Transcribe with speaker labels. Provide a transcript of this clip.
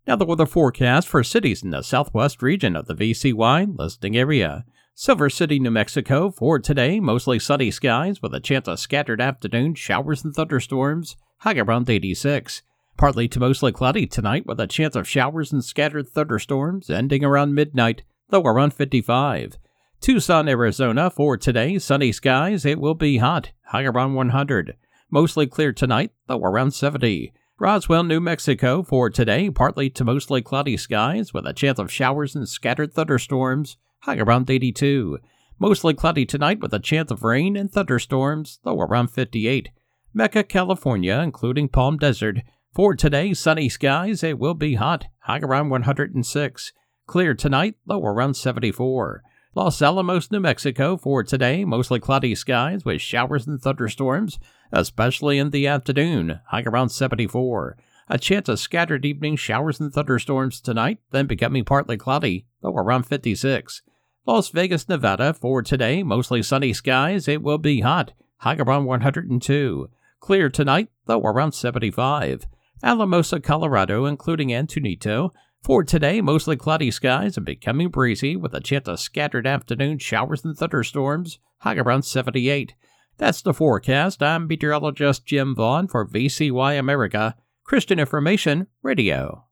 Speaker 1: Now the weather forecast for cities in the southwest region of the VCY listing area. Silver City, New Mexico, for today, mostly sunny skies with a chance of scattered afternoon showers and thunderstorms, high around 86. Partly to mostly cloudy tonight with a chance of showers and scattered thunderstorms, ending around midnight, low around 55. Tucson, Arizona, for today, sunny skies, it will be hot, high around 100. Mostly clear tonight, low around 70. Roswell, New Mexico, for today, partly to mostly cloudy skies with a chance of showers and scattered thunderstorms, high around 82. Mostly cloudy tonight with a chance of rain and thunderstorms, low around 58. Mecca, California, including Palm Desert, for today, sunny skies, it will be hot, high around 106. Clear tonight, low around 74. Los Alamos, New Mexico, for today, mostly cloudy skies with showers and thunderstorms, especially in the afternoon, high around 74. A chance of scattered evening showers and thunderstorms tonight, then becoming partly cloudy, low around 56. Las Vegas, Nevada, for today, mostly sunny skies, it will be hot, high around 102. Clear tonight, low around 75. Alamosa, Colorado, including Antonito, for today, mostly cloudy skies and becoming breezy with a chance of scattered afternoon showers and thunderstorms, high around 78. That's the forecast. I'm meteorologist Jim Vaughn for VCY America, Christian Information Radio.